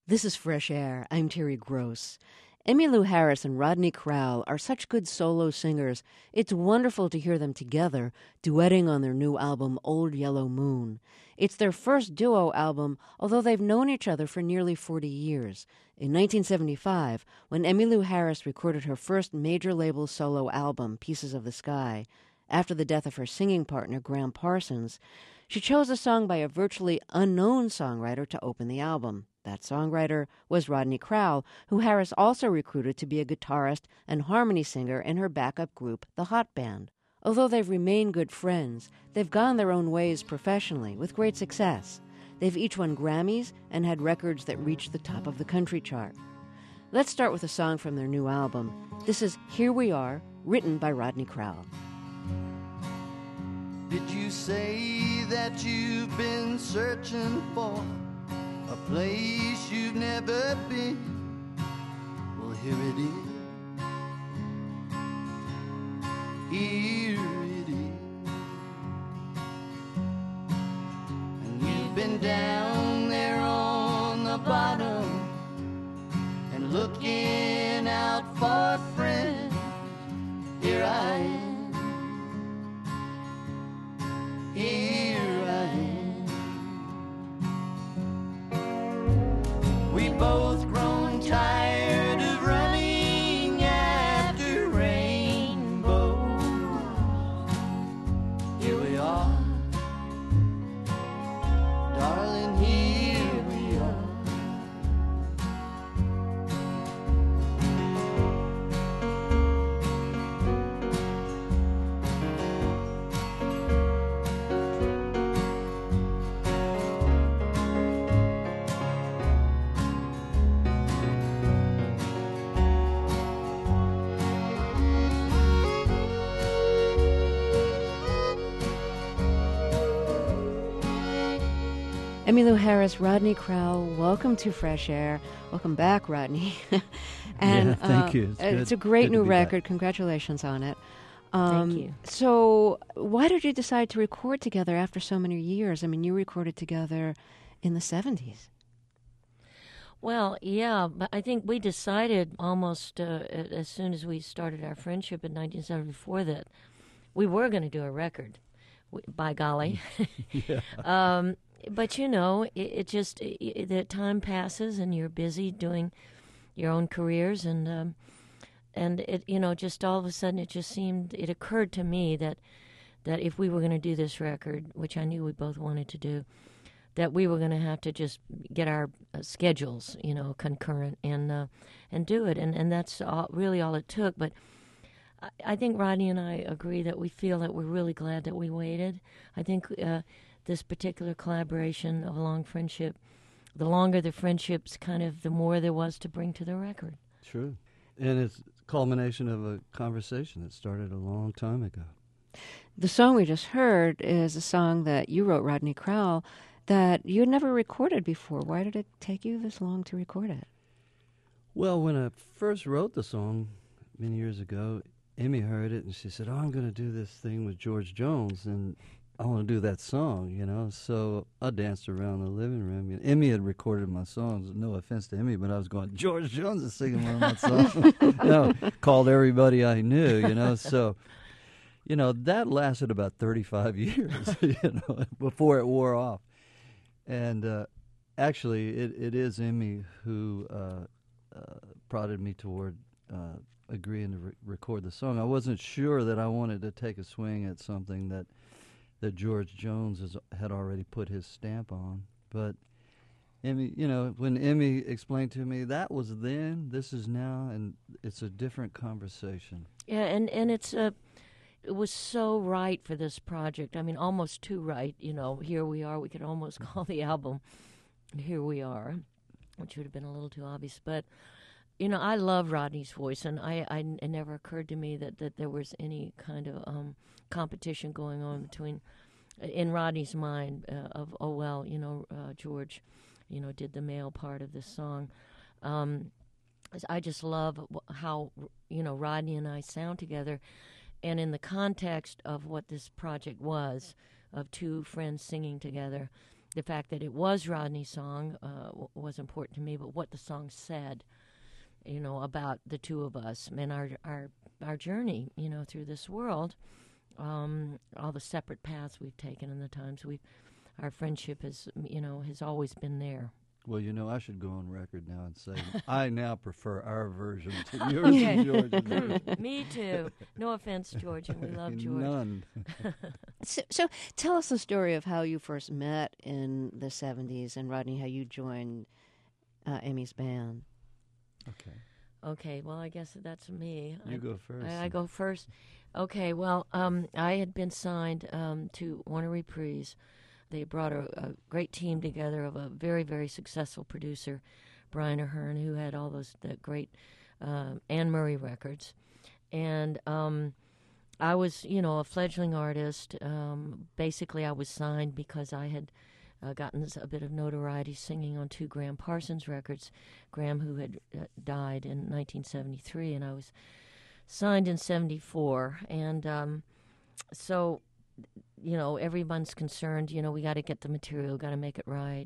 This is Fresh Air. I'm Terry Gross. Emmylou Harris and Rodney Crowell are such good solo singers. It's wonderful to hear them together, duetting on their new album, Old Yellow Moon. It's their first duo album, although they've known each other for nearly 40 years. In 1975, when Emmylou Harris recorded her first major label solo album, Pieces of the Sky, after the death of her singing partner, Graham Parsons, she chose a song by a virtually unknown songwriter to open the album. That songwriter was Rodney Crowell, who Harris also recruited to be a guitarist and harmony singer in her backup group, the Hot Band. Although they've remained good friends, they've gone their own ways professionally with great success. They've each won Grammys and had records that reached the top of the country chart. Let's start with a song from their new album. This is Here We Are, written by Rodney Crowell. Did you say that you've been searching for a place you've never been? Well, here it is. Here it is. And you've been down there on the bottom and looking out for a friend. Here I am. Here I am. We both grown tired of running after rainbows. Here we are, darling, here we are. Emmylou Harris, Rodney Crowell, welcome to Fresh Air. Welcome back, Rodney. And thank you. It's a great new record. Back. Congratulations on it. Thank you. So why did you decide to record together after so many years? I mean, you recorded together in the 70s. Well, yeah, but I think we decided almost as soon as we started our friendship in 1974 that we were going to do a record, by golly. Yeah. But, you know, the time passes and you're busy doing your own careers and it, you know, just all of a sudden it occurred to me that if we were going to do this record, which I knew we both wanted to do, that we were going to have to just get our schedules, you know, concurrent and do it. And that's really all it took. But I think Rodney and I agree that we feel that we're really glad that we waited. I think this particular collaboration of a long friendship, the longer the friendships, kind of the more there was to bring to the record. True. And it's a culmination of a conversation that started a long time ago. The song we just heard is a song that you wrote, Rodney Crowell, that you had never recorded before. Why did it take you this long to record it? Well, when I first wrote the song many years ago, Emmy heard it and she said, I'm going to do this thing with George Jones and I want to do that song, you know. So I danced around the living room. Emmy had recorded my songs. No offense to Emmy, but I was going, George Jones is singing one of my songs. You know, called everybody I knew, you know. So, you know, that lasted about 35 years, you know, before it wore off. And actually, it is Emmy who prodded me toward agreeing to record the song. I wasn't sure that I wanted to take a swing at something that George Jones had already put his stamp on. But Emmy, you know, when Emmy explained to me, that was then, this is now, and it's a different conversation. Yeah, and it was so right for this project. I mean, almost too right. You know, Here We Are, we could almost call the album Here We Are, which would have been a little too obvious. But, you know, I love Rodney's voice, and it never occurred to me that there was any kind of competition going on in Rodney's mind of, oh, well, you know, George, you know, did the male part of this song. I just love how, you know, Rodney and I sound together. And in the context of what this project was, of two friends singing together, the fact that it was Rodney's song was important to me, but what the song said, about the two of us and our journey, through this world, all the separate paths we've taken and the times our friendship has always been there. Well, I should go on record now and say I now prefer our version to yours and George's version. Me too. No offense, George, and we love George. None. So tell us the story of how you first met in the 70s, and Rodney, how you joined Emmy's band. Okay, well, I guess that's me. You go first. I go first. Okay, well, I had been signed to Warner Reprise. They brought a great team together of a very, very successful producer, Brian Ahern, who had all the great Anne Murray records. And I was, a fledgling artist. Basically, I was signed because I had gotten a bit of notoriety singing on 2 Graham Parsons records, Graham, who had died in 1973, and I was signed in 74. And so, everyone's concerned, we got to get the material, got to make it right.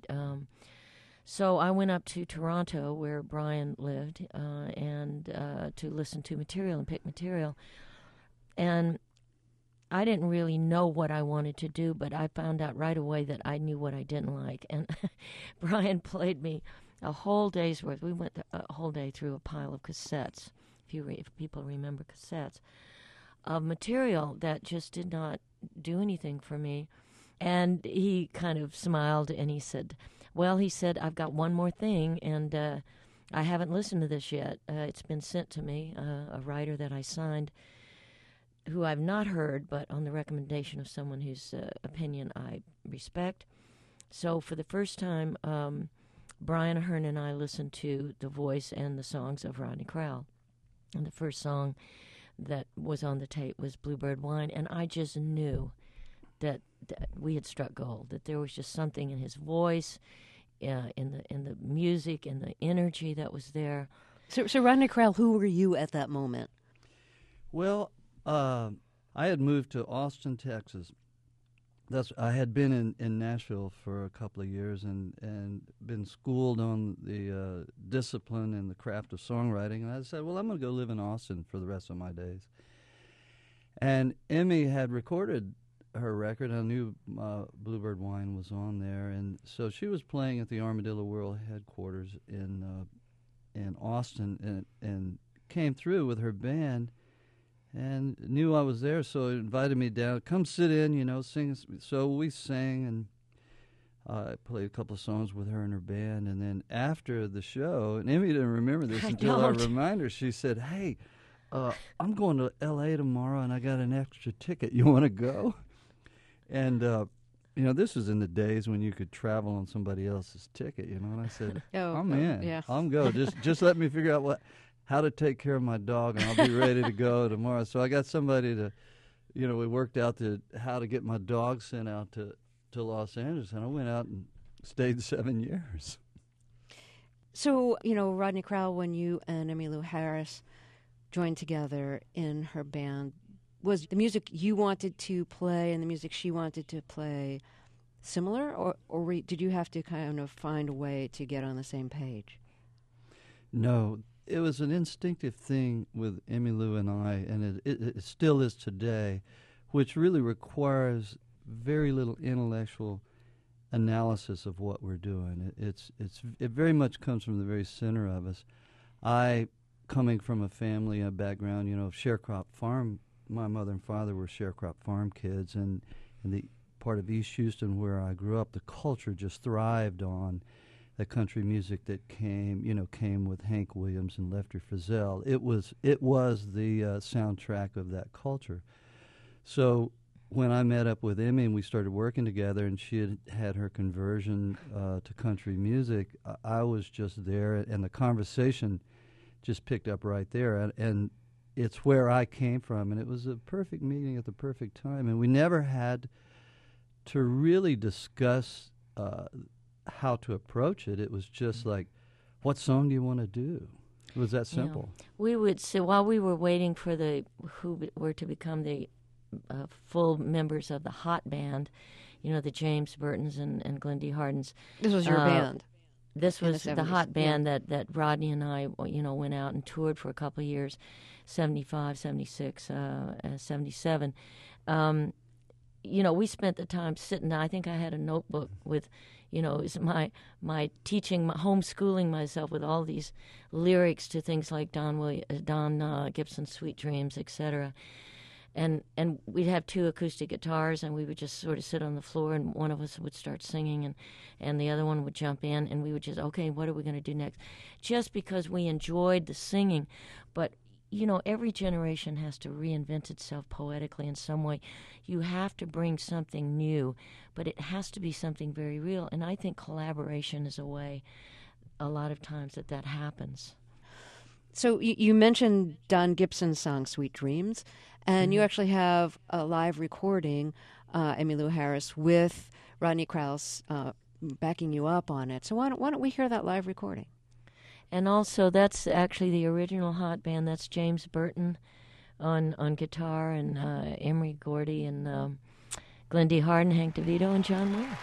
So I went up to Toronto, where Brian lived, and to listen to material and pick material. And I didn't really know what I wanted to do, but I found out right away that I knew what I didn't like. And Brian played me a whole day's worth. We went a whole day through a pile of cassettes, if people remember cassettes, of material that just did not do anything for me. And he kind of smiled and he said, I've got one more thing, and I haven't listened to this yet. It's been sent to me, a writer that I signed, who I've not heard, but on the recommendation of someone whose opinion I respect. So for the first time, Brian Ahern and I listened to the voice and the songs of Rodney Crowell. And the first song that was on the tape was Bluebird Wine, and I just knew that we had struck gold, that there was just something in his voice, in the music, and the energy that was there. So Rodney Crowell, who were you at that moment? Well, I had moved to Austin, Texas. I had been in Nashville for a couple of years and been schooled on the discipline and the craft of songwriting. And I said, well, I'm going to go live in Austin for the rest of my days. And Emmy had recorded her record. I knew Bluebird Wine was on there. And so she was playing at the Armadillo World headquarters in Austin and came through with her band. And knew I was there, so invited me down. Come sit in, sing. So we sang, and I played a couple of songs with her and her band. And then after the show, and Emmy didn't remember this until I reminded her, she said, hey, I'm going to L.A. tomorrow, and I got an extra ticket. You want to go? And, this was in the days when you could travel on somebody else's ticket, and I said, I'm in. Yeah. I'm go. Just let me figure out how to take care of my dog, and I'll be ready to go tomorrow. So I got somebody to, we worked out how to get my dog sent out to Los Angeles, and I went out and stayed 7 years. So, Rodney Crowell, when you and Emmylou Harris joined together in her band, was the music you wanted to play and the music she wanted to play similar, or did you have to kind of find a way to get on the same page? No. It was an instinctive thing with Emmylou and I, and it still is today, which really requires very little intellectual analysis of what we're doing. It very much comes from the very center of us. I, coming from a family, a background, of sharecrop farm, my mother and father were sharecrop farm kids, and in the part of East Houston where I grew up, the culture just thrived on the country music that came with Hank Williams and Lefty Frizzell. It was the soundtrack of that culture. So when I met up with Emmy and we started working together, and she had her conversion to country music, I was just there, and the conversation just picked up right there. And it's where I came from, and it was a perfect meeting at the perfect time. And we never had to really discuss how to approach it. It was just like, what song do you want to do? It was that simple. Yeah. We would say, while we were waiting for who were to become the full members of the Hot Band, the James Burtons and Glendy Hardens. This was your band. This in was the the 70s, hot band that Rodney and I, went out and toured for a couple of years, 75, 76, 77. We spent the time sitting. I think I had a notebook with, it was my teaching, my homeschooling myself with all these lyrics to things like Don Gibson's Sweet Dreams, etc. And we'd have two acoustic guitars, and we would just sort of sit on the floor, and one of us would start singing, and the other one would jump in, and we would just, okay, what are we going to do next? Just because we enjoyed the singing. But, every generation has to reinvent itself poetically in some way. You have to bring something new, but it has to be something very real. And I think collaboration is a way, a lot of times, that happens. So you mentioned Don Gibson's song "Sweet Dreams," and you actually have a live recording, Emmylou Harris, with Rodney Crowell backing you up on it. So why don't we hear that live recording? And also, that's actually the original hot band. That's James Burton on guitar, and Emery Gordy, and Glendy Harden, Hank DeVito, and John Moore.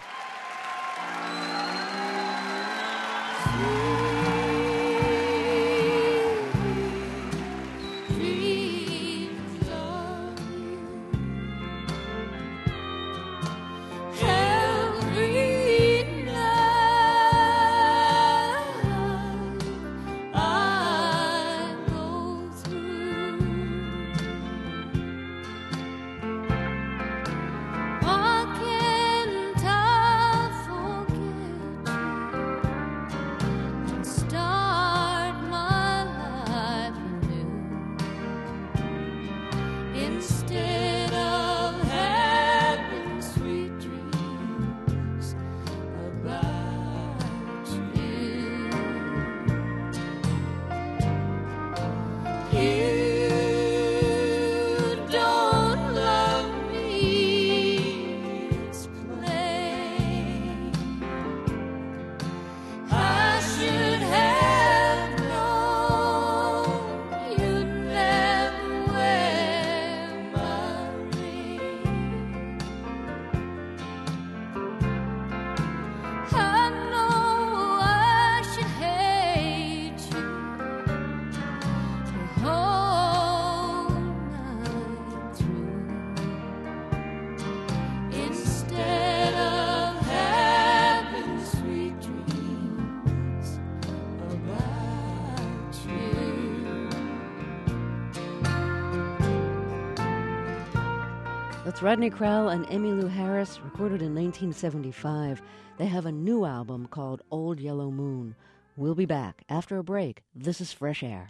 That's Rodney Crowell and Emmylou Harris, recorded in 1975. They have a new album called Old Yellow Moon. We'll be back after a break. This is Fresh Air.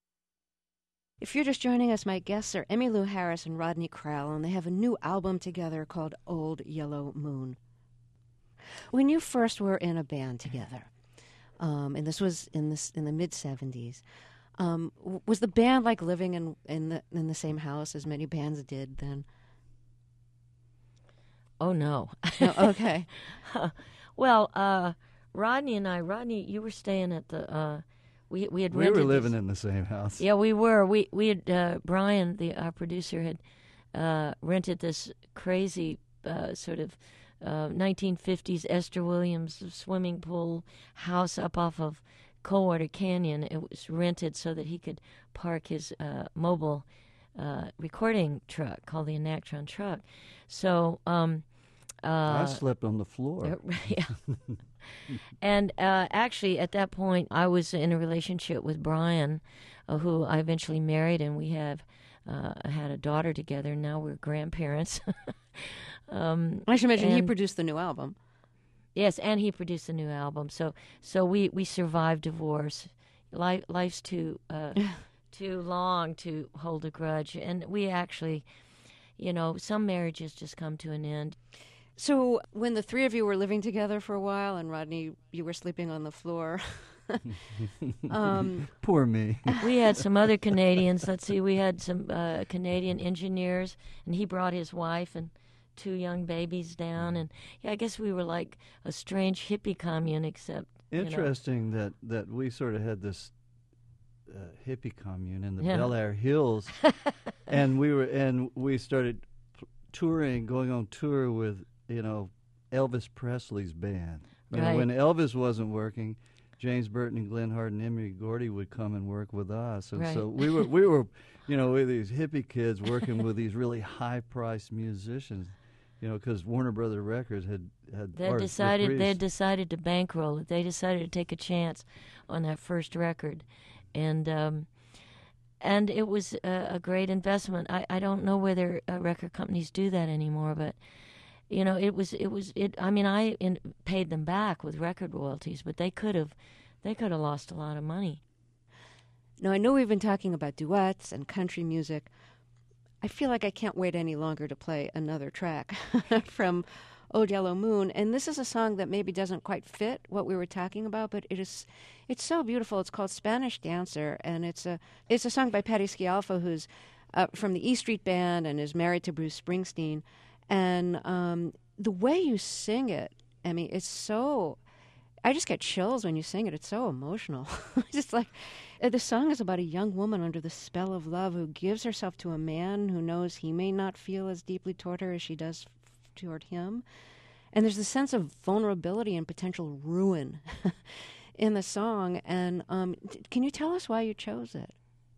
If you're just joining us, my guests are Emmylou Harris and Rodney Crowell, and they have a new album together called Old Yellow Moon. When you first were in a band together, and this was in the mid-'70s, was the band like living in the same house as many bands did then? Oh, no. No, okay. Well, Rodney, you were staying at the, we had rented. We were living in the same house. Yeah, we were. We had, Brian, our producer, had rented this crazy sort of 1950s Esther Williams swimming pool house up off of Coldwater Canyon. It was rented so that he could park his mobile recording truck called the Enactron truck. So I slept on the floor. Yeah. And actually, at that point, I was in a relationship with Brian, who I eventually married, and we have had a daughter together. Now we're grandparents. I should mention he produced the new album. Yes, and he produced the new album. So we survived divorce. Life's too long to hold a grudge, and we actually, some marriages just come to an end. So when the three of you were living together for a while, and Rodney, you were sleeping on the floor. Poor me. We had some other Canadians. Let's see, we had some Canadian engineers, and he brought his wife and 2 young babies down, and I guess we were like a strange hippie commune, except interesting that we sort of had this hippie commune in the Bel Air Hills, and we started touring, going on tour with Elvis Presley's band. Right. When Elvis wasn't working, James Burton and Glenn Hart and Emery Gordy would come and work with us, and Right. so we were, we were these hippie kids working with these really high-priced musicians, because Warner Brother Records had They decided to bankroll it. They decided to take a chance on that first record, and it was a great investment. I don't know whether record companies do that anymore, but I paid them back with record royalties, but they could have lost a lot of money. Now, I know we've been talking about duets and country music. I feel like I can't wait any longer to play another track from Old Yellow Moon. And this is a song that maybe doesn't quite fit what we were talking about, but it's so beautiful. It's called Spanish Dancer, and it's a song by Patti Scialfa, who's from the E Street Band and is married to Bruce Springsteen. And the way you sing it, Emmy, it's so... I just get chills when you sing it. It's so emotional. Just like the song is about a young woman under the spell of love who gives herself to a man who knows he may not feel as deeply toward her as she does toward him. And there's a sense of vulnerability and potential ruin in the song. And can you tell us why you chose it?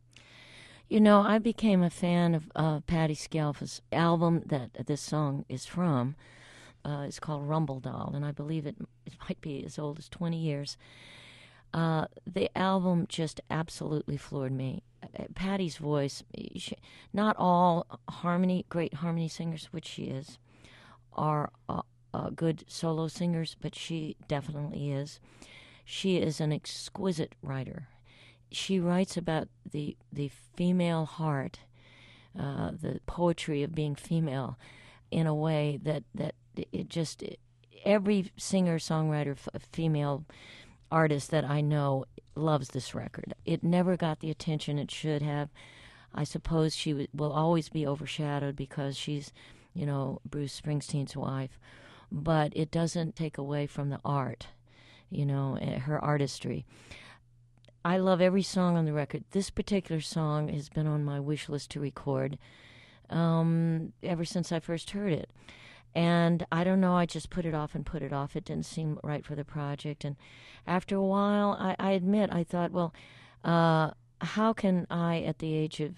I became a fan of Patti Scialfa's album that this song is from. It's called Rumble Doll, and I believe it might be as old as 20 years. The album just absolutely floored me. Patti's voice, not all great harmony singers, which she is, are good solo singers, but she definitely is. She is an exquisite writer. She writes about the female heart, the poetry of being female, in a way that every singer, songwriter, female artist that I know loves this record. It never got the attention it should have. I suppose she will always be overshadowed because she's, Bruce Springsteen's wife. But it doesn't take away from the art, her artistry. I love every song on the record. This particular song has been on my wish list to record ever since I first heard it. And I don't know, I just put it off. It didn't seem right for the project. And after a while, I admit, I thought, well, how can I, at the age of,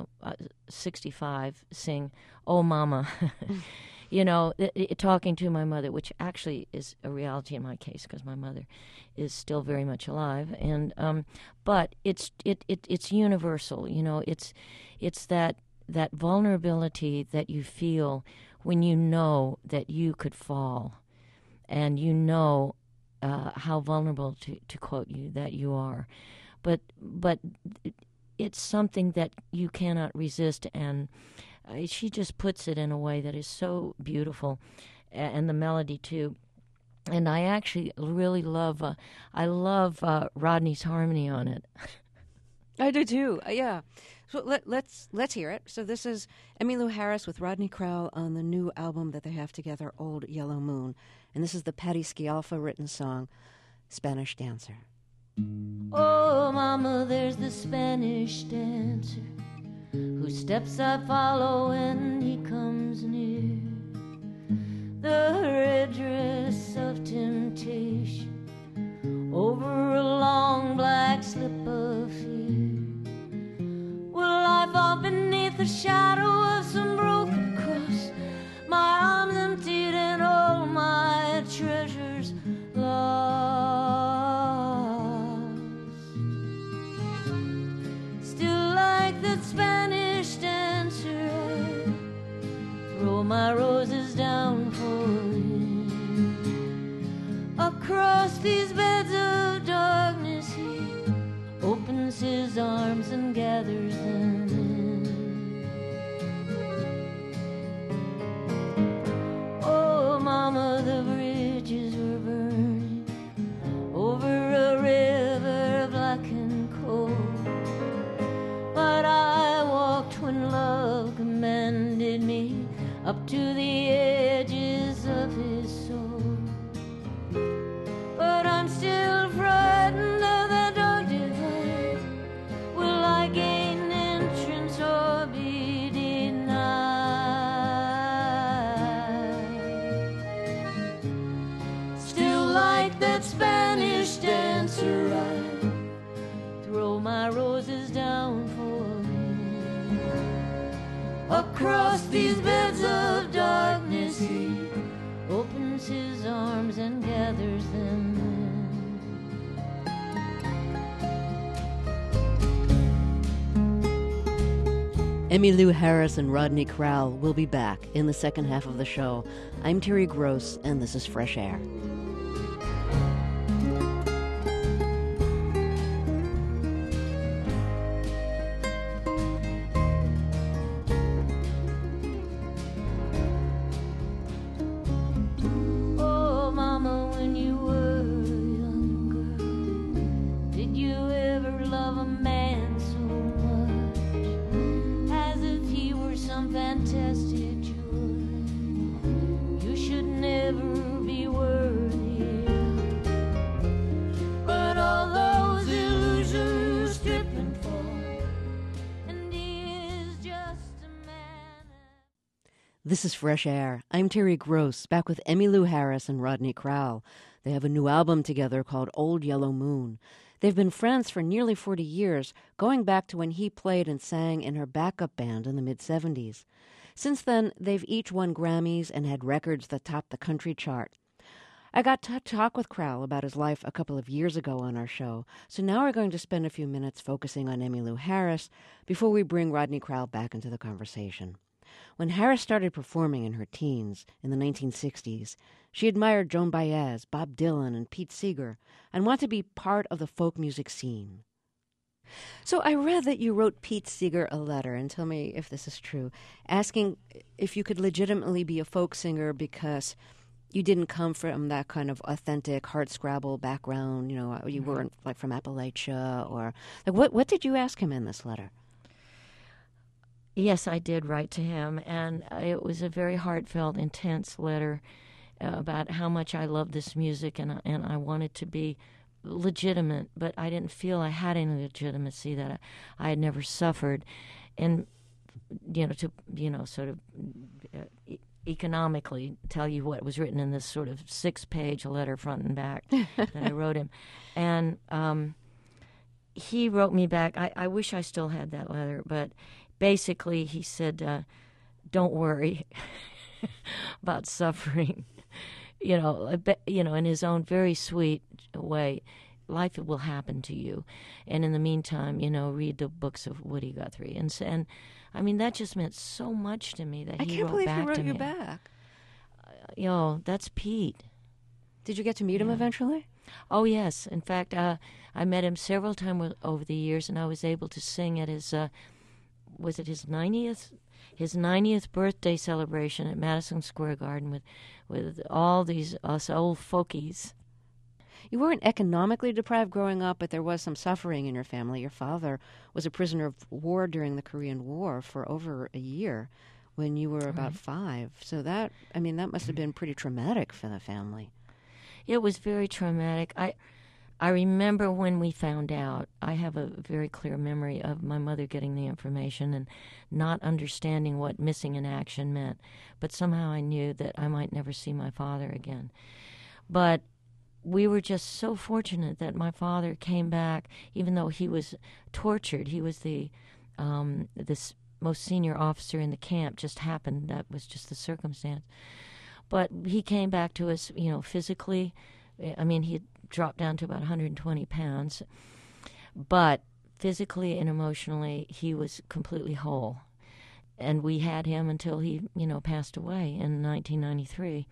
65, sing, "Oh, Mama," talking to my mother, which actually is a reality in my case because my mother is still very much alive. And but it's universal, it's that vulnerability that you feel when you know that you could fall, and how vulnerable, to quote you, that you are. But it's something that you cannot resist, and she just puts it in a way that is so beautiful, and the melody too. And I actually really love Rodney's harmony on it. I do too. Yeah. So let's hear it. So this is Emmylou Harris with Rodney Crowell on the new album that they have together, Old Yellow Moon, and this is the Patti Scialfa written song, Spanish Dancer. Oh, Mama, there's the Spanish dancer whose steps I follow when he comes near. The red dress of temptation over a long black slip of fear. Will I fall beneath the shadow of some broken cross, my arms emptied and all my treasures lost? Still like that Spanish dancer, I throw my roses down for him. Across these beds of darkness he opens his arms and gathers them in. Oh, Mama, the bridges were burning over a river black and cold, but I walked when love commanded me up to the edges of his soul. But I'm still frightened of the dark divide. Will I gain entrance or be denied? across these beds of darkness, he opens his arms and gathers them in. Emmylou Harris and Rodney Crowell will be back in the second half of the show. I'm Terry Gross, and this is Fresh Air. Oh, Mama, when you were younger, did you ever love a man so much, as if he were some fantastic joy you should never be worthy of? But all those illusions strip and fall, and he is just a man. This is Fresh Air. I'm Terry Gross, back with Emmylou Harris and Rodney Crowell. They have a new album together called Old Yellow Moon. They've been friends for nearly 40 years, going back to when he played and sang in her backup band in the mid-'70s. Since then, they've each won Grammys and had records that topped the country chart. I got to talk with Crowell about his life a couple of years ago on our show, so now we're going to spend a few minutes focusing on Emmylou Harris before we bring Rodney Crowell back into the conversation. When Harris started performing in her teens in the 1960s, she admired Joan Baez, Bob Dylan, and Pete Seeger, and wanted to be part of the folk music scene. So I read that you wrote Pete Seeger a letter, and tell me if this is true, asking if you could legitimately be a folk singer because you didn't come from that kind of authentic hardscrabble background, you weren't like from Appalachia, or like what did you ask him in this letter? Yes, I did write to him, and it was a very heartfelt, intense letter about how much I loved this music, and I wanted to be legitimate, but I didn't feel I had any legitimacy, that I had never suffered, and sort of economically tell you what was written in this sort of 6-page letter, front and back, that I wrote him, and he wrote me back. I wish I still had that letter, but basically, he said, "Don't worry about suffering." In his own very sweet way, life will happen to you, and in the meantime, read the books of Woody Guthrie, and I mean that just meant so much to me that I he can't wrote believe back he wrote to you me. back. That's Pete. Did you get to meet him eventually? Oh yes, in fact, I met him several times over the years, and I was able to sing at his. Was it his 90th? His 90th birthday celebration at Madison Square Garden with all these us old folkies. You weren't economically deprived growing up, but there was some suffering in your family. Your father was a prisoner of war during the Korean War for over a year when you were about 5. So that must have been pretty traumatic for the family. It was very traumatic. I remember when we found out, I have a very clear memory of my mother getting the information and not understanding what missing in action meant. But somehow I knew that I might never see my father again. But we were just so fortunate that my father came back, even though he was tortured. He was the this most senior officer in the camp. Just happened. That was just the circumstance. But he came back to us, physically. I mean, he had dropped down to about 120 pounds. But physically and emotionally, he was completely whole. And we had him until he, passed away in 1993.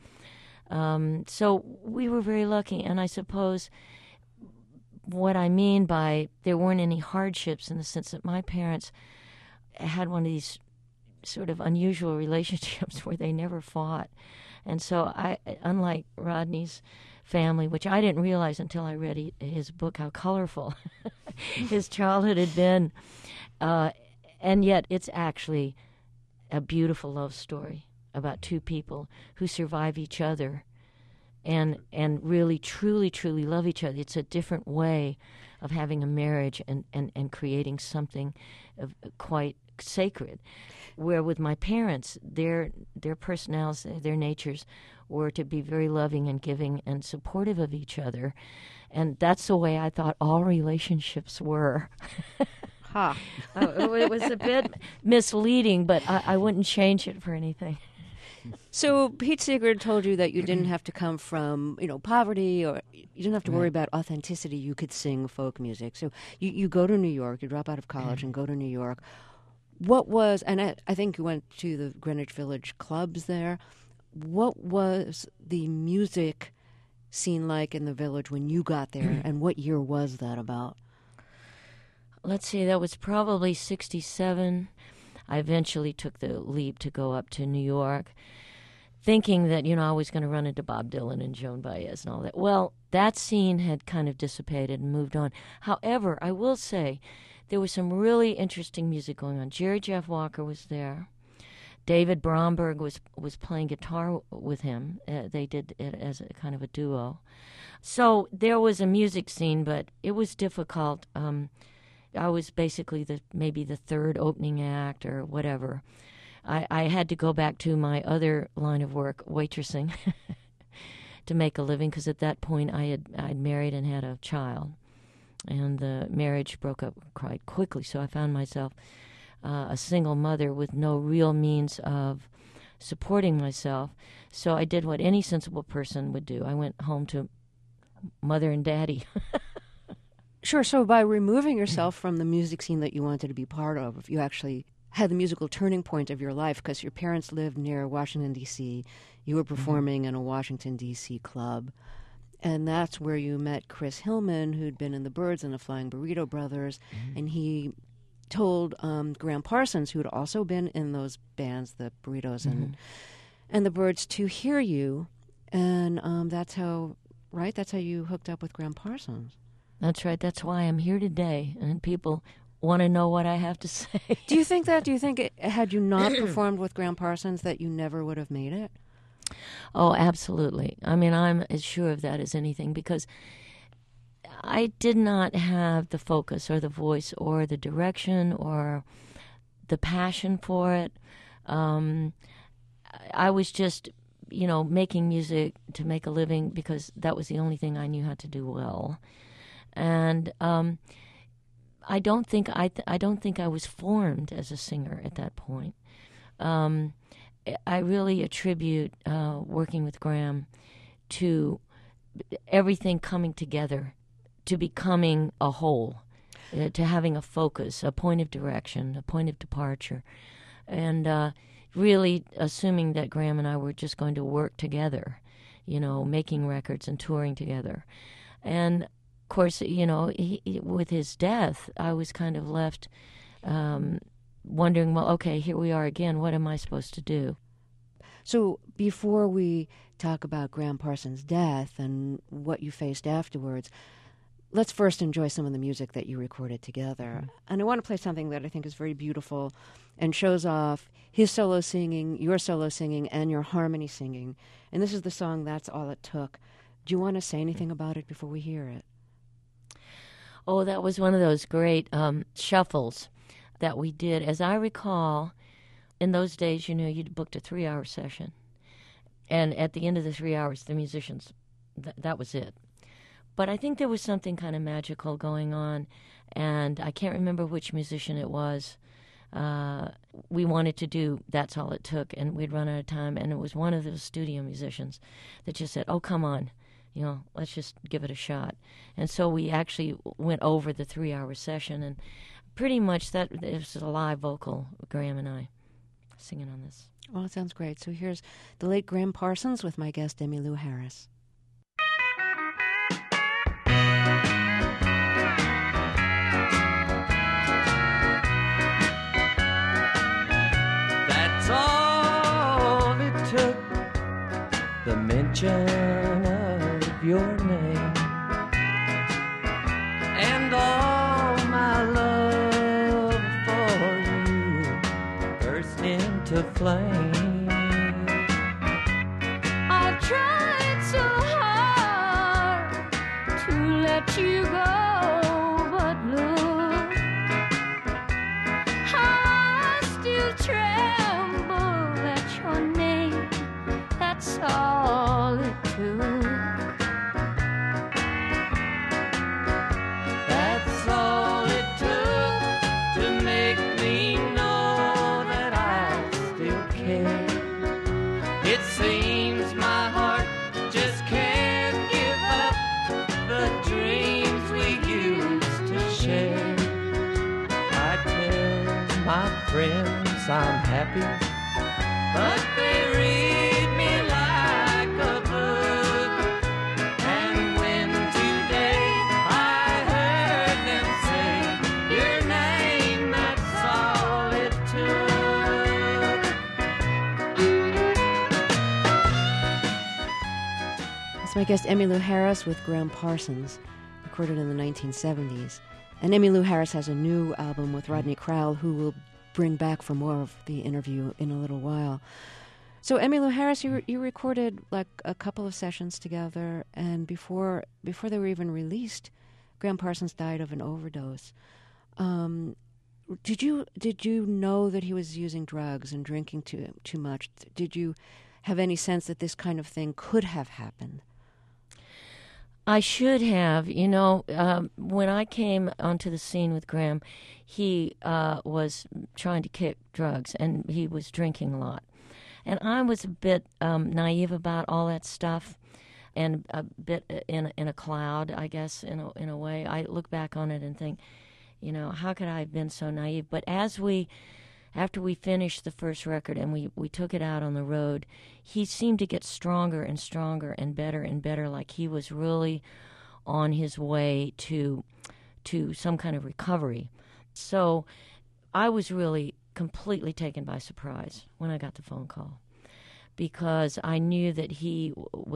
So we were very lucky. And I suppose what I mean by there weren't any hardships in the sense that my parents had one of these sort of unusual relationships where they never fought. And so I, unlike Rodney's family, which I didn't realize until I read his book, how colorful his childhood had been. And yet it's actually a beautiful love story about two people who survive each other and really, truly, truly love each other. It's a different way of having a marriage and creating something of quite sacred. Where with my parents, their personalities, their natures were to be very loving and giving and supportive of each other. And that's the way I thought all relationships were. Ha. It was a bit misleading, but I wouldn't change it for anything. So Pete Seeger told you that you didn't have to come from, poverty, or you didn't have to worry about authenticity. You could sing folk music. So you go to New York, you drop out of college and go to New York. What was, and I think you went to the Greenwich Village clubs there. What was the music scene like in the Village when you got there, and what year was that about? Let's see, that was probably 67. I eventually took the leap to go up to New York, thinking that, I was going to run into Bob Dylan and Joan Baez and all that. Well, that scene had kind of dissipated and moved on. However, I will say there was some really interesting music going on. Jerry Jeff Walker was there. David Bromberg was playing guitar with him. They did it as a kind of a duo. So there was a music scene, but it was difficult. I was basically maybe the third opening act or whatever. I had to go back to my other line of work, waitressing, to make a living, because at that point I'd married and had a child, and the marriage broke up quite quickly. So I found myself a single mother with no real means of supporting myself. So I did what any sensible person would do. I went home to mother and daddy. Sure. So by removing yourself from the music scene that you wanted to be part of, you actually had the musical turning point of your life, because your parents lived near Washington, D.C. You were performing in a Washington, D.C. club. And that's where you met Chris Hillman, who'd been in the Byrds and the Flying Burrito Brothers. And he told Graham Parsons, who had also been in those bands, the Burritos and the Byrds, to hear you. And that's how you hooked up with Graham Parsons. That's right. That's why I'm here today, and people want to know what I have to say. Do you think had you not performed with Graham Parsons, that you never would have made it? Oh, absolutely. I mean, I'm as sure of that as anything, because I did not have the focus or the voice or the direction or the passion for it. I was just, making music to make a living because that was the only thing I knew how to do well. And I don't think I was formed as a singer at that point. I really attribute working with Graham to everything coming together, to becoming a whole, to having a focus, a point of direction, a point of departure, and really assuming that Graham and I were just going to work together, making records and touring together. And of course, with his death, I was kind of left wondering, well, okay, here we are again. What am I supposed to do? So before we talk about Graham Parsons' death and what you faced afterwards, let's first enjoy some of the music that you recorded together. And I want to play something that I think is very beautiful and shows off his solo singing, your solo singing, and your harmony singing. And this is the song, That's All It Took. Do you want to say anything about it before we hear it? Oh, that was one of those great shuffles that we did. As I recall, in those days, you'd booked a 3-hour session. And at the end of the 3 hours, the musicians, that was it. But I think there was something kind of magical going on, and I can't remember which musician it was. We wanted to do That's All It Took, and we'd run out of time, and it was one of those studio musicians that just said, oh, come on. Let's just give it a shot. And so we actually went over the 3-hour session, and pretty much it was a live vocal, Graham and I singing on this. Well, it sounds great. So here's the late Graham Parsons with my guest, Emmylou Harris. That's all it took, the mention of your name, and all my love for you burst into flame. I've tried so hard to let you go, but look how I still tremble at your name. That's all it took. That's all it took, friends, I'm happy, but they read me like a book. And when today I heard them say your name, that's all it took. It's my guest Emmylou Harris with Graham Parsons, recorded in the 1970s. And Emmylou Harris has a new album with Rodney Crowell, who will bring back for more of the interview in a little while. So Emmylou Harris, you recorded like a couple of sessions together, and before they were even released, Graham Parsons died of an overdose. Did you know that he was using drugs and drinking too much? Did you have any sense that this kind of thing could have happened? I should have. When I came onto the scene with Graham, he was trying to kick drugs, and he was drinking a lot. And I was a bit naive about all that stuff, and a bit in a cloud, I guess, in a way. I look back on it and think, how could I have been so naive? But after we finished the first record and we took it out on the road, he seemed to get stronger and stronger and better, like he was really on his way to some kind of recovery. So I was really completely taken by surprise when I got the phone call, because I knew that he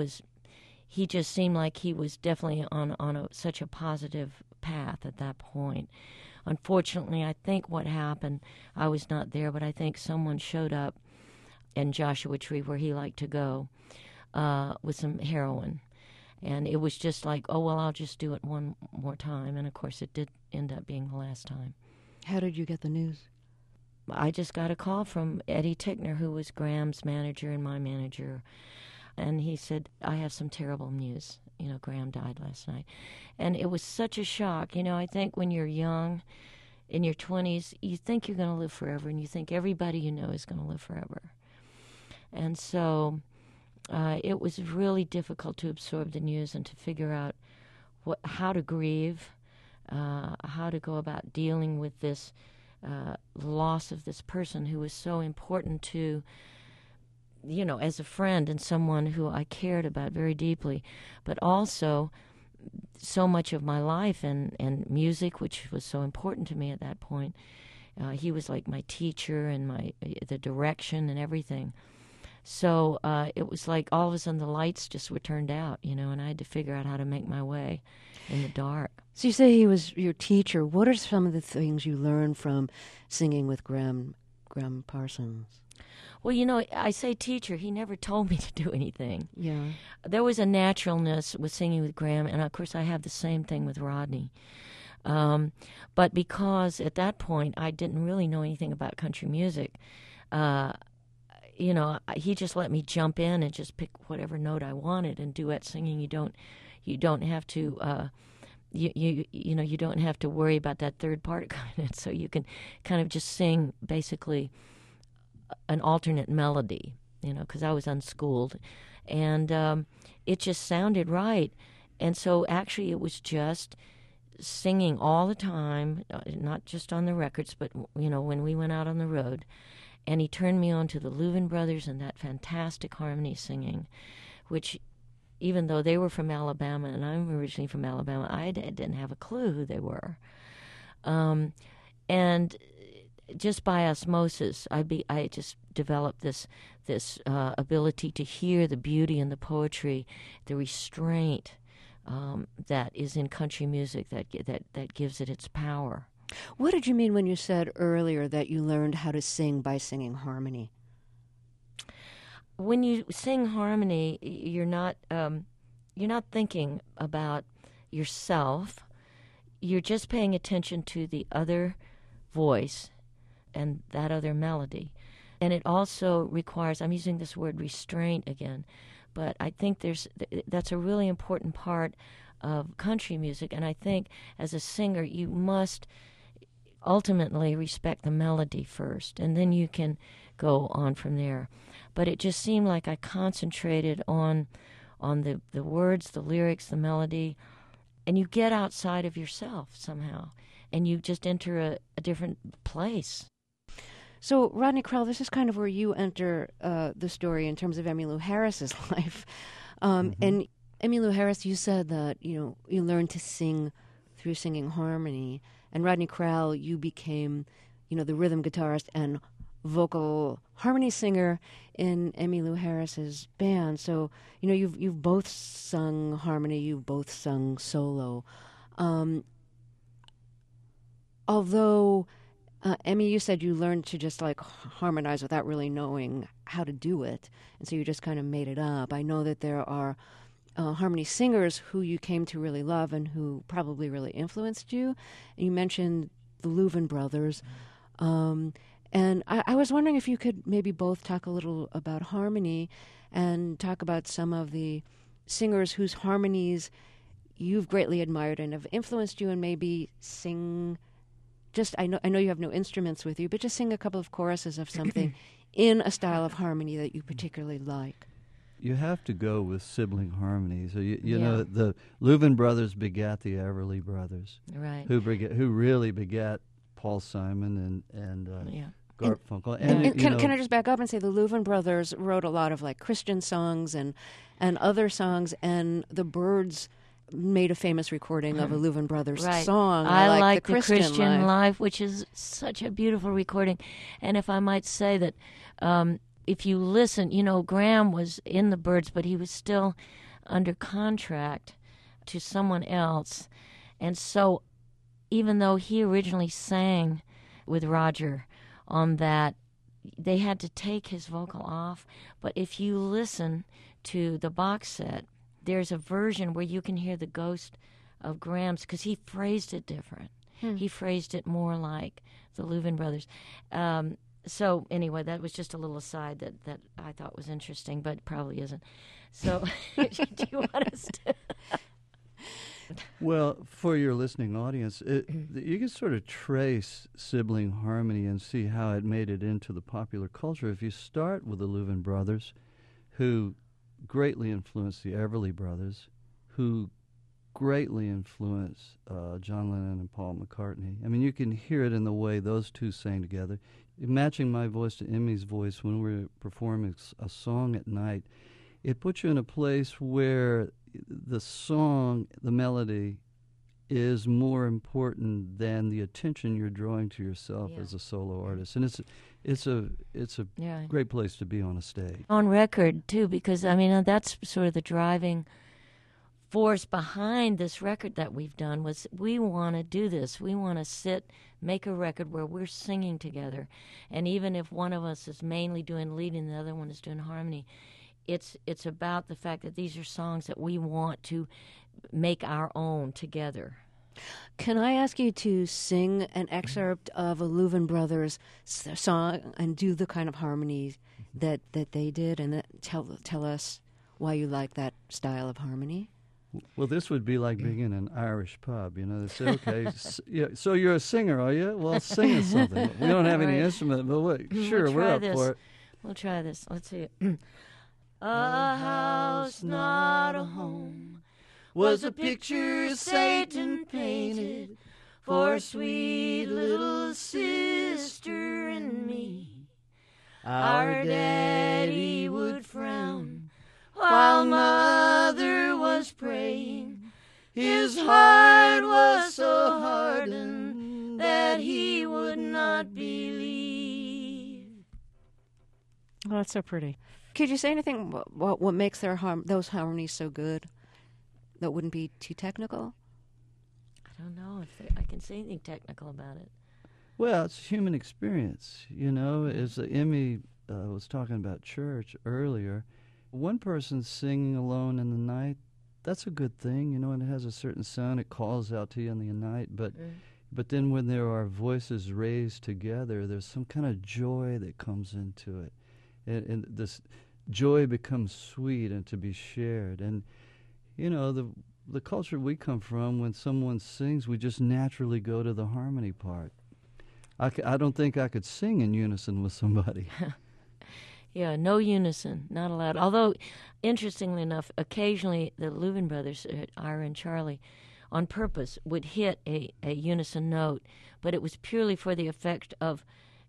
just seemed like he was definitely on such a positive path at that point. Unfortunately, I think what happened, I was not there, but I think someone showed up in Joshua Tree, where he liked to go, with some heroin. And it was just like, oh, well, I'll just do it one more time. And, of course, it did end up being the last time. How did you get the news? I just got a call from Eddie Tickner, who was Graham's manager and my manager. And he said, I have some terrible news. Graham died last night. And it was such a shock. I think when you're young, in your 20s, you think you're going to live forever, and you think everybody you know is going to live forever. And so it was really difficult to absorb the news and to figure out how to grieve, how to go about dealing with this loss of this person who was so important to, as a friend and someone who I cared about very deeply, but also so much of my life and music, which was so important to me at that point. He was like my teacher and the direction and everything. So it was like all of a sudden the lights just were turned out, and I had to figure out how to make my way in the dark. So you say he was your teacher. What are some of the things you learned from singing with Graham Parsons? Well, I say teacher. He never told me to do anything. Yeah. There was a naturalness with singing with Graham, and of course I have the same thing with Rodney. But because at that point I didn't really know anything about country music, he just let me jump in and just pick whatever note I wanted. And duet singing, you don't have to. You don't have to worry about that third part coming in, so you can kind of just sing basically an alternate melody, because I was unschooled, and it just sounded right. And so actually it was just singing all the time, not just on the records, but when we went out on the road. And he turned me on to the Louvin Brothers and that fantastic harmony singing, which, even though they were from Alabama and I'm originally from Alabama, I didn't have a clue who they were. And just by osmosis, I just developed this ability to hear the beauty and the poetry, the restraint that is in country music that gives it its power. What did you mean when you said earlier that you learned how to sing by singing harmony? When you sing harmony, you're not thinking about yourself. You're just paying attention to the other voice and that other melody. And it also requires, I'm using this word restraint again, but I think that's a really important part of country music. And I think as a singer, you must ultimately respect the melody first, and then you can go on from there. But it just seemed like I concentrated on the words, the lyrics, the melody, and you get outside of yourself somehow, and you just enter a different place. So, Rodney Crowell, this is kind of where you enter the story in terms of Emmylou Harris's life. And Emmylou Harris, you said that, you learned to sing through singing harmony. And Rodney Crowell, you became, the rhythm guitarist and vocal harmony singer in Emmylou Harris's band. So, you've both sung harmony, you've both sung solo. Although, Emmy, you said you learned to just harmonize without really knowing how to do it, and so you just kind of made it up. I know that there are harmony singers who you came to really love and who probably really influenced you. And you mentioned the Louvin brothers. And I was wondering if you could maybe both talk a little about harmony and talk about some of the singers whose harmonies you've greatly admired and have influenced you, and maybe sing I know you have no instruments with you, but just sing a couple of choruses of something in a style of harmony that you particularly like. You have to go with sibling harmony. So you know, the Louvin brothers begat the Everly brothers, right? Who really begat Paul Simon and Garfunkel. And can I just back up and say the Louvin brothers wrote a lot of Christian songs and other songs, and the Byrds made a famous recording of a Louvin brothers song. I like the Christian Life, which is such a beautiful recording. And if I might say that, if you listen, Graham was in the Byrds, but he was still under contract to someone else. And so even though he originally sang with Roger on that, they had to take his vocal off. But if you listen to the box set, there's a version where you can hear the ghost of Graham's, because he phrased it different. He phrased it more like the Louvin brothers. So anyway, that was just a little aside that I thought was interesting, but probably isn't. So do you want us to? Well, for your listening audience, you can sort of trace sibling harmony and see how it made it into the popular culture. If you start with the Louvin brothers, who greatly influenced the Everly brothers, who greatly influenced John Lennon and Paul McCartney. I mean, you can hear it in the way those two sang together. Matching my voice to Emmy's voice when we're performing a song at night, it puts you in a place where the song, the melody, is more important than the attention you're drawing to yourself as a solo artist. And it's a great place to be on a stage. On record, too, because, that's sort of the driving force behind this record that we've done, was we want to do this. We want to make a record where we're singing together. And even if one of us is mainly doing lead and the other one is doing harmony, it's about the fact that these are songs that we want to make our own together. Can I ask you to sing an excerpt of a Louvin brothers song and do the kind of harmony that they did, and tell us why you like that style of harmony? Well, this would be like being in an Irish pub. They say, okay, so you're a singer, are you? Well, sing us something. We don't have any instrument, but we're up for it. We'll try this. Let's see it. A house, not a home, was a picture Satan painted for sweet little sister and me. Our daddy would frown while mother was praying. His heart was so hardened that he would not believe. Oh, that's so pretty. Could you say anything what makes those harmonies so good that wouldn't be too technical? I don't know if I can say anything technical about it. Well, it's human experience. As Emmy was talking about church earlier, one person singing alone in the night, that's a good thing, and it has a certain sound. It calls out to you in the night. But then when there are voices raised together, there's some kind of joy that comes into it. And this joy becomes sweet and to be shared. And, the culture we come from, when someone sings, we just naturally go to the harmony part. I don't think I could sing in unison with somebody. Yeah, no unison, not allowed. Although, interestingly enough, occasionally the Louvin brothers, Ira and Charlie, on purpose would hit a unison note, but it was purely for the effect of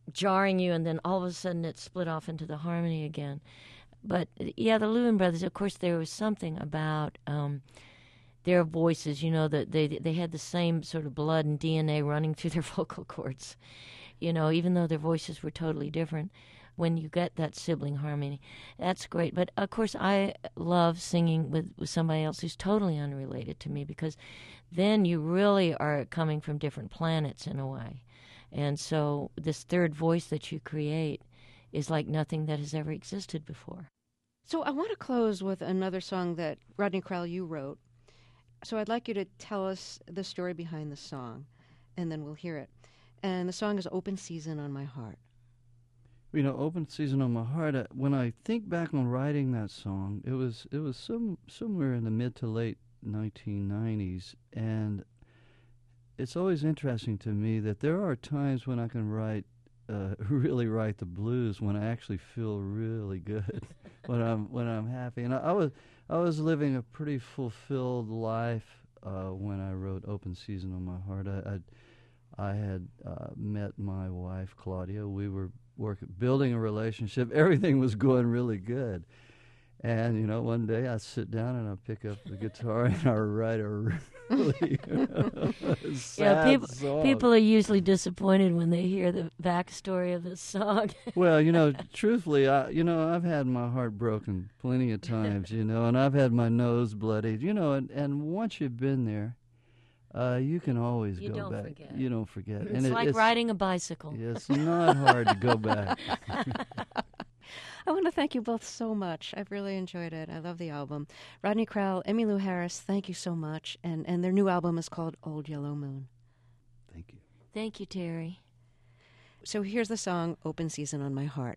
jarring you, and then all of a sudden it split off into the harmony again. But yeah, the Louvin brothers, of course, there was something about their voices, that they had the same sort of blood and DNA running through their vocal cords, even though their voices were totally different. When you get that sibling harmony, that's great. But of course, I love singing with somebody else who's totally unrelated to me, because then you really are coming from different planets in a way. And so this third voice that you create is like nothing that has ever existed before. So I want to close with another song that Rodney Crowell, you wrote. So I'd like you to tell us the story behind the song, and then we'll hear it. And the song is Open Season on My Heart. Open Season on My Heart, when I think back on writing that song, it was somewhere in the mid to late 1990s, and it's always interesting to me that there are times when I can really write the blues when I actually feel really good, when I'm happy. And I was living a pretty fulfilled life when I wrote Open Season on My Heart. I had met my wife Claudia. We were building a relationship. Everything was going really good. And, one day I sit down and I pick up the guitar and I write a really sad song. People are usually disappointed when they hear the backstory of this song. Well, truthfully, I've had my heart broken plenty of times, and I've had my nose bloodied, and once you've been there, you can always go back. Forget. You don't forget. It's like riding a bicycle. It's not hard to go back. I want to thank you both so much. I've really enjoyed it. I love the album. Rodney Crowell, Emmylou Harris, thank you so much. And their new album is called Old Yellow Moon. Thank you. Thank you, Terry. So here's the song Open Season on My Heart.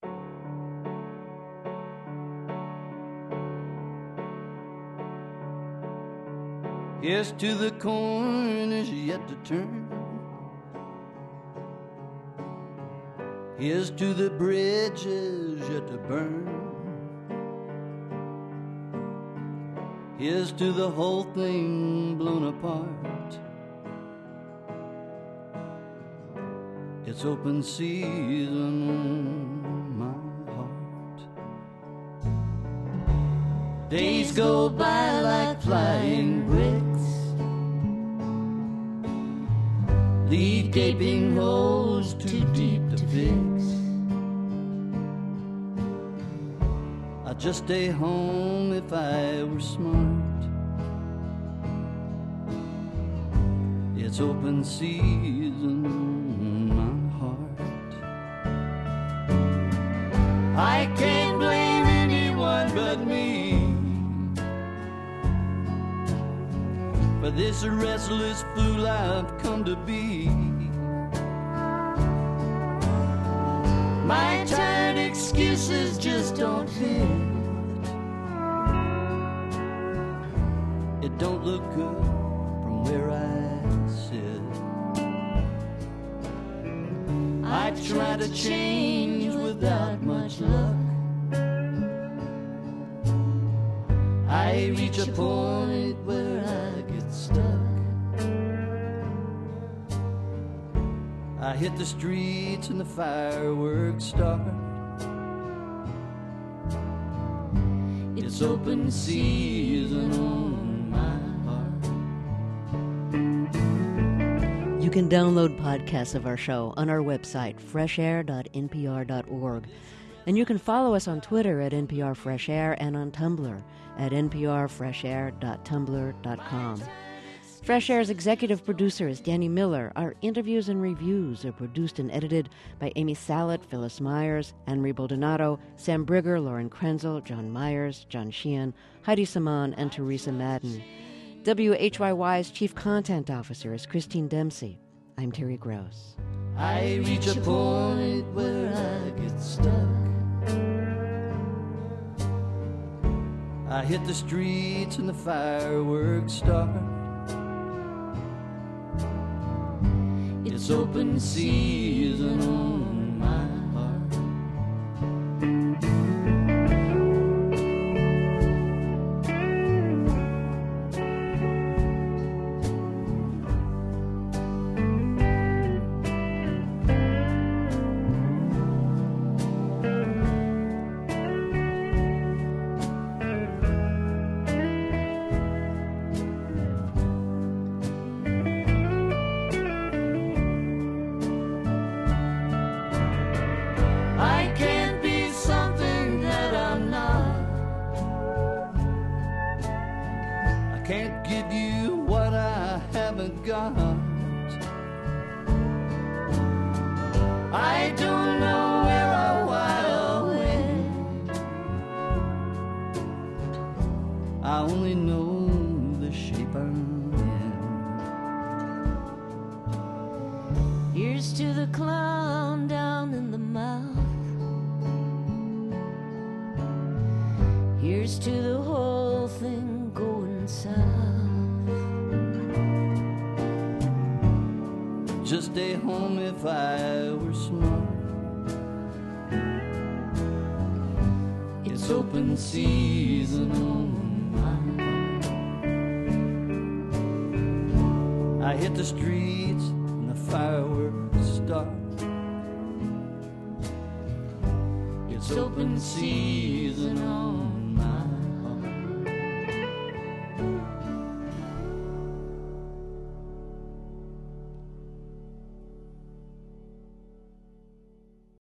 Here's to the corn is yet to turn. Here's to the bridges yet to burn. Here's to the whole thing blown apart. It's open season on my heart. Days go by like flying bricks, leave gaping holes too deep to fix. I'd just stay home if I were smart. It's open season on my heart. I can't blame anyone but me for this restless fool I've come to be. My tired excuses just don't fit. It don't look good from where I sit. I try to change without much luck. I reach a point where I get stuck. I hit the streets and the fireworks start. It's open season on my heart. You can download podcasts of our show on our website, freshair.npr.org. And you can follow us on Twitter at NPR Fresh Air and on Tumblr at nprfreshair.tumblr.com. Fresh Air's executive producer is Danny Miller. Our interviews and reviews are produced and edited by Amy Salet, Phyllis Myers, Anne-Marie Baldonado, Sam Brigger, Lauren Krenzel, John Myers, John Sheehan, Heidi Saman, and Teresa Madden. WHYY's chief content officer is Christine Dempsey. I'm Terry Gross. I reach a point where I get stuck. I hit the streets and the fireworks start. It's open season on my I don't know where or why or when. I only know the shape I'm in. Here's to the clown down in the mouth. Here's to the whole thing going south. Just stay home if I were smart. It's open season on my heart. I hit the streets and the fireworks start. It's open season on